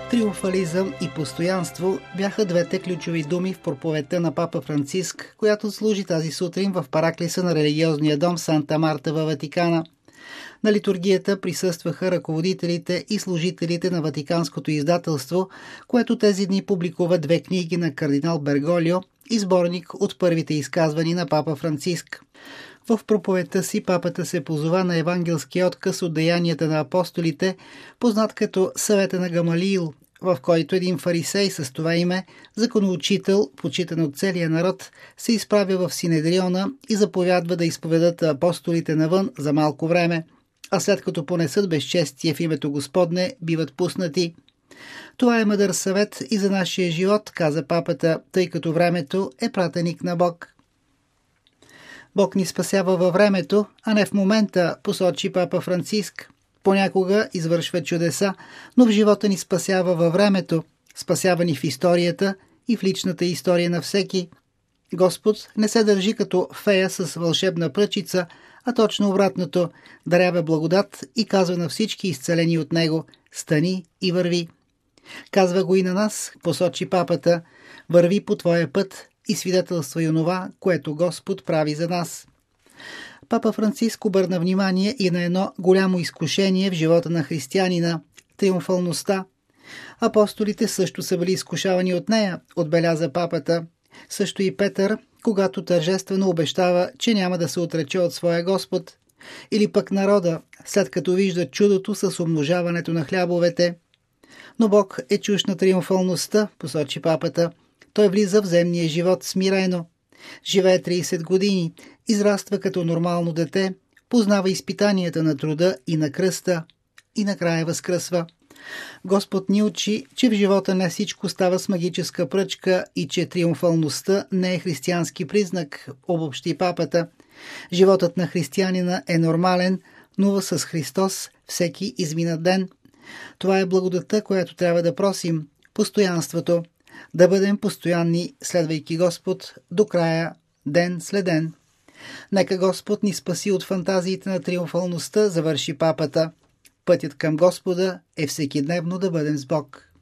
Триумфализъм и постоянство бяха двете ключови думи в проповедта на папа Франциск, която служи тази сутрин в параклиса на религиозния дом Санта Марта във Ватикана. На литургията присъстваха ръководителите и служителите на Ватиканското издателство, което тези дни публикува две книги на кардинал Берголио и сборник от първите изказвания на папа Франциск. В проповедта си папата се позова на евангелския отказ от деянията на апостолите, познат като Съвета на Гамалиил, в който един фарисей с това име, законоучител, почитан от целия народ, се изправя в Синедриона и заповядва да изповедат апостолите навън за малко време, а след като понесат безчестие в името Господне, биват пуснати. Това е мъдър съвет и за нашия живот, каза папата, тъй като времето е пратеник на Бог. Бог ни спасява във времето, а не в момента, посочи папа Франциск. Понякога извършва чудеса, но в живота ни спасява във времето, спасява ни в историята и в личната история на всеки. Господ не се държи като фея с вълшебна пръчица, а точно обратното, дарява благодат и казва на всички изцелени от Него: стани и върви. Казва го и на нас, посочи папата: върви по твоя път и свидетелствай онова, което Господ прави за нас. Папа Франциск обърна внимание и на едно голямо изкушение в живота на християнина – триумфалността. Апостолите също са били изкушавани от нея, отбеляза папата. Също и Петър, когато тържествено обещава, че няма да се отрече от своя Господ. Или пък народа, след като вижда чудото с умножаването на хлябовете. Но Бог е чужд на триумфалността, посочи папата. Той влиза в земния живот смирено. Живее 30 години, израства като нормално дете, познава изпитанията на труда и на кръста и накрая възкръсва. Господ ни учи, че в живота не всичко става с магическа пръчка и че триумфалността не е християнски признак, обобщи папата. Животът на християнина е нормален, но с Христос всеки изминат ден. Това е благодата, която трябва да просим, постоянството. Да бъдем постоянни, следвайки Господ до края, ден след ден. Нека Господ ни спаси от фантазиите на триумфалността, завърши папата. Пътят към Господа е всекидневно да бъдем с Бог.